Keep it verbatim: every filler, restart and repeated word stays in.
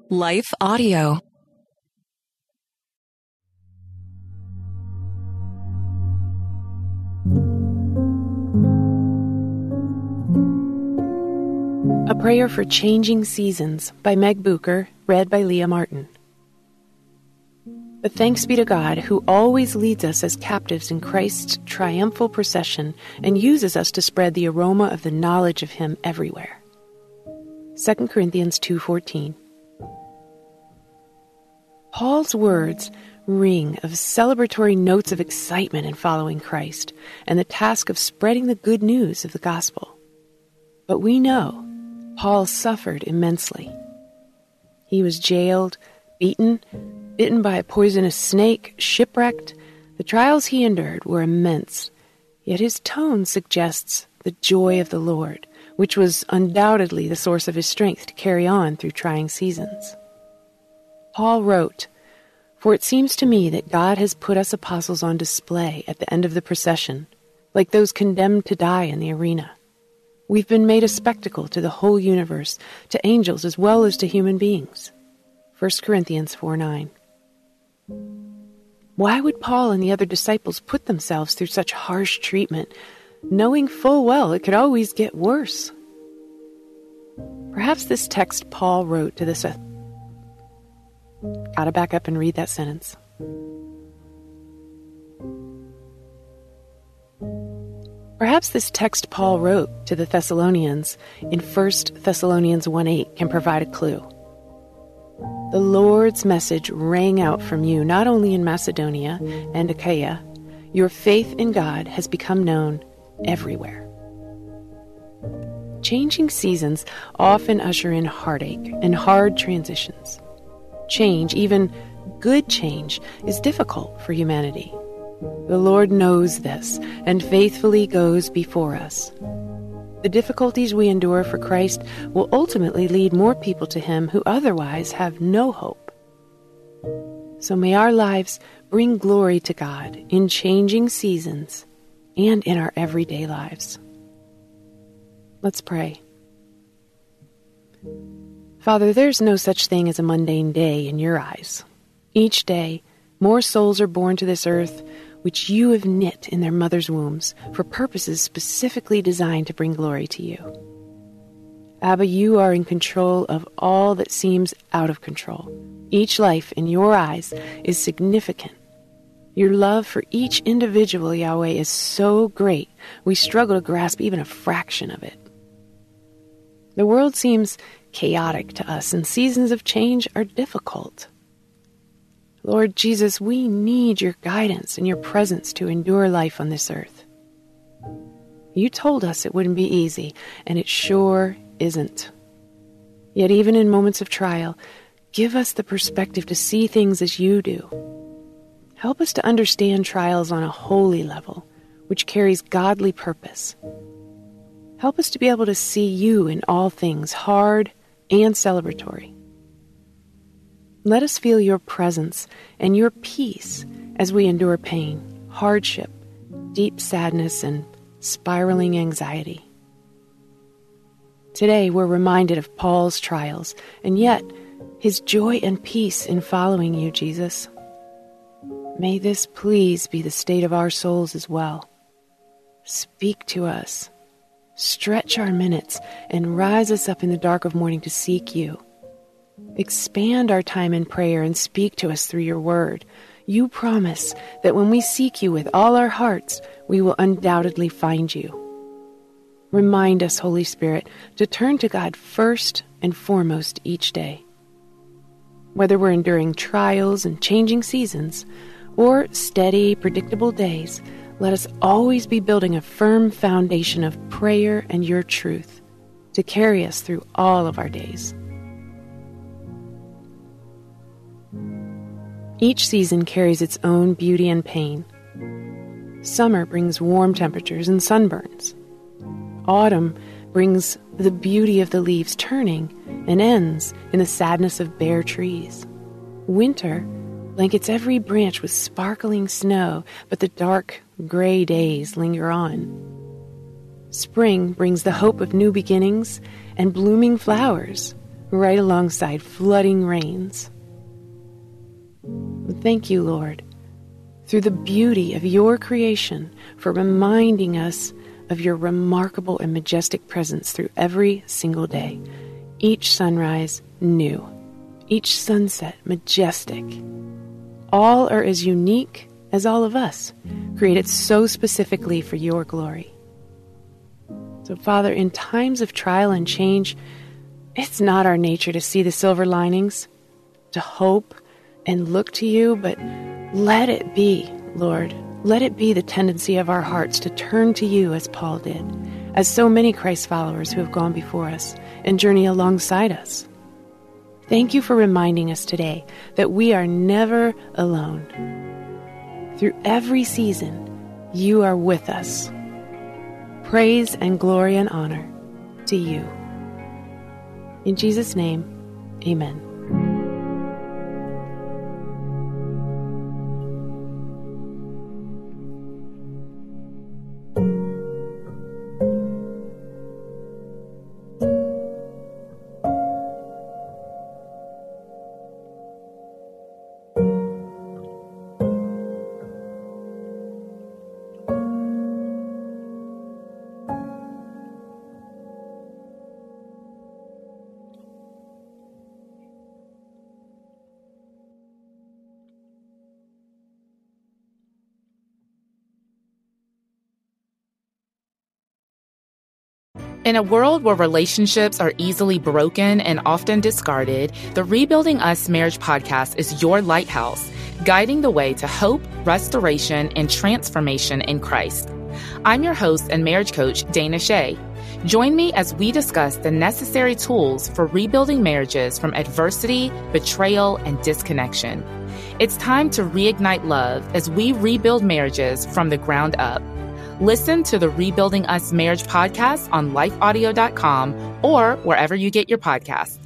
Life Audio. A Prayer for Changing Seasons by Meg Bucher, read by Leah Martin. But thanks be to God, who always leads us as captives in Christ's triumphal procession and uses us to spread the aroma of the knowledge of Him everywhere. Second Corinthians two fourteen. Paul's words ring of celebratory notes of excitement in following Christ and the task of spreading the good news of the gospel. But we know Paul suffered immensely. He was jailed, beaten, bitten by a poisonous snake, shipwrecked. The trials he endured were immense, yet his tone suggests the joy of the Lord, which was undoubtedly the source of his strength to carry on through trying seasons. Paul wrote, "For it seems to me that God has put us apostles on display at the end of the procession, like those condemned to die in the arena. We've been made a spectacle to the whole universe, to angels as well as to human beings." First Corinthians four nine. Why would Paul and the other disciples put themselves through such harsh treatment, knowing full well it could always get worse? Perhaps this text Paul wrote to this... Uh, gotta back up and read that sentence. Perhaps this text Paul wrote to the Thessalonians in First Thessalonians one eight can provide a clue. The Lord's message rang out from you not only in Macedonia and Achaia. Your faith in God has become known everywhere. Changing seasons often usher in heartache and hard transitions. Change, even good change, is difficult for humanity. The Lord knows this and faithfully goes before us. The difficulties we endure for Christ will ultimately lead more people to Him who otherwise have no hope. So may our lives bring glory to God in changing seasons and in our everyday lives. Let's pray. Father, there's no such thing as a mundane day in your eyes. Each day, more souls are born to this earth, which you have knit in their mother's wombs for purposes specifically designed to bring glory to you. Abba, you are in control of all that seems out of control. Each life in your eyes is significant. Your love for each individual, Yahweh, is so great, we struggle to grasp even a fraction of it. The world seems chaotic to us, and seasons of change are difficult. Lord Jesus, we need your guidance and your presence to endure life on this earth. You told us it wouldn't be easy, and it sure isn't. Yet even in moments of trial, give us the perspective to see things as you do. Help us to understand trials on a holy level, which carries godly purpose. Help us to be able to see you in all things, hard and celebratory. Let us feel your presence and your peace as we endure pain, hardship, deep sadness, and spiraling anxiety. Today we're reminded of Paul's trials, and yet his joy and peace in following you, Jesus. May this please be the state of our souls as well. Speak to us. Stretch our minutes and rise us up in the dark of morning to seek you. Expand our time in prayer and speak to us through your word. You promise that when we seek you with all our hearts, we will undoubtedly find you. Remind us, Holy Spirit, to turn to God first and foremost each day. Whether we're enduring trials and changing seasons, or steady, predictable days, let us always be building a firm foundation of prayer and your truth to carry us through all of our days. Each season carries its own beauty and pain. Summer brings warm temperatures and sunburns. Autumn brings the beauty of the leaves turning and ends in the sadness of bare trees. Winter blankets every branch with sparkling snow, but the dark, gray days linger on. Spring brings the hope of new beginnings and blooming flowers, right alongside flooding rains. Thank you, Lord, through the beauty of your creation, for reminding us of your remarkable and majestic presence through every single day. Each sunrise, new. Each sunset, majestic. All are as unique as all of us, created so specifically for your glory. So, Father, in times of trial and change, it's not our nature to see the silver linings, to hope and look to you, but let it be, Lord. Let it be the tendency of our hearts to turn to you as Paul did, as so many Christ followers who have gone before us and journey alongside us. Thank you for reminding us today that we are never alone. Through every season, you are with us. Praise and glory and honor to you. In Jesus' name, amen. In a world where relationships are easily broken and often discarded, the Rebuilding Us Marriage podcast is your lighthouse, guiding the way to hope, restoration, and transformation in Christ. I'm your host and marriage coach, Dana Shea. Join me as we discuss the necessary tools for rebuilding marriages from adversity, betrayal, and disconnection. It's time to reignite love as we rebuild marriages from the ground up. Listen to the Rebuilding Us Marriage podcast on life audio dot com or wherever you get your podcasts.